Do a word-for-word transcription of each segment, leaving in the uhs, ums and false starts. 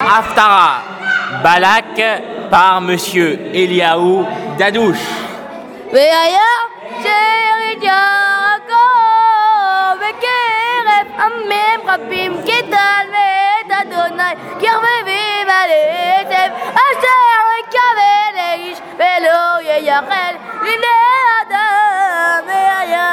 Haftara Balak par Monsieur Eliaou Dadouche. והיה שארית יעקב בקרב עמים רבים גידל ואת אדוני כרבבים על עצב אשר יקבל לאיש ולא ייחל לבני אדם. והיה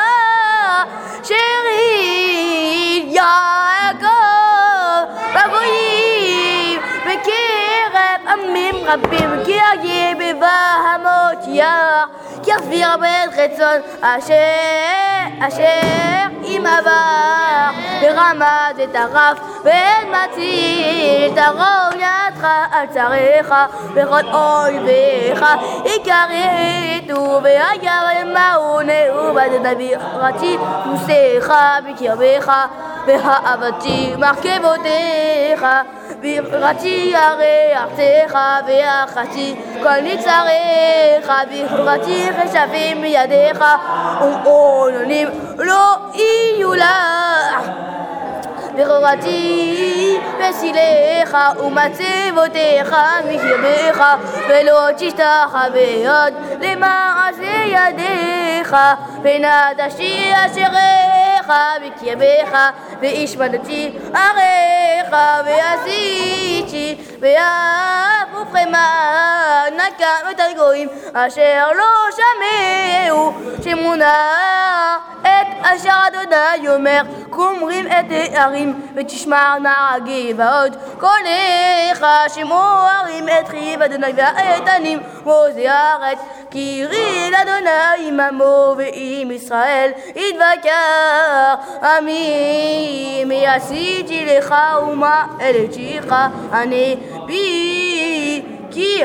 שארית יעקב בגויים בקרב עמים רבים כי יגיע בבהמות יער כפיר בית חצון אשר אשר עם עבר ברמת וטרף ואין מציל תרום ידך על צריך וכל אויביך יכרתו ויגרמהו נאובד נבירתי מוסיך בקרבך והאבתי מרכבותיך בירתי הרי ארצך ויחתי כל נצריך בירתי חשבים בידיך ומעוננים לא יהיו לך בירתי פסיליך ומצבותיך מקרבך ולא תשתחווה עוד למעשה ידיך ונטשתי אשריך בקרבך והשמדתי עריך ועשיתי ואפוכמה נקם את הגויים אשר לא שמעו שמונה את אשר אדוני אומר כומרים את הערים ותשמענה הגבעות קולך שמעו ערים את חיב אדוני והאיתנים ועוזי הארץ כי ריל אדוני עממו ועם ישראל יתבקר עמי מי עשיתי לך ומה העליתיך אני בי כי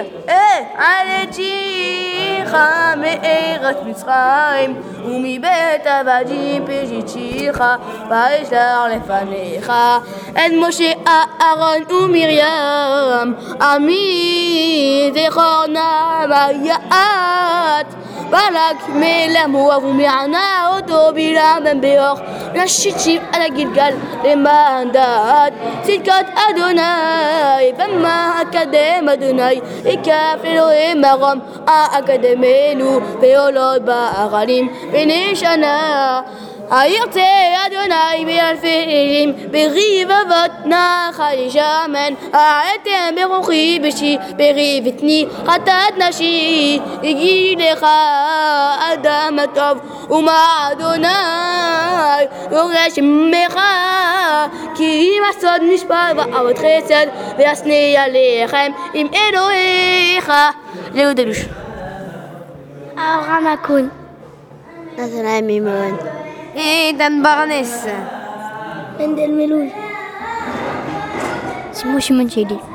העליתיך מארץ מצרים ומבית עבדים פשיתיך וישר לפניך את משה אהרון ומרים עמי זכור נא ויעט בלק מלך מואב ומענה אותו בלעם בן ביור נשיתים על הגלגל למען דעת צדקת אדוני במה אקדם אדוני יקף אלוהים מרום אקדמנו ועולות בערלים ונשנה הירצה אדוני באלפי אלים ברבבות נחל שמן העתם ברוחי בשי ברבתני חטאת נשי הגיד לך אדם הטוב ומה אדוני יורש ממך כי אם הסוד נשפט ואהבת חסד וישנא עליכם עם אלוהיך. זהו דדוש. אברהם אקון נתנאל מימון איתן ברנס מנדל מלול שמעון שדי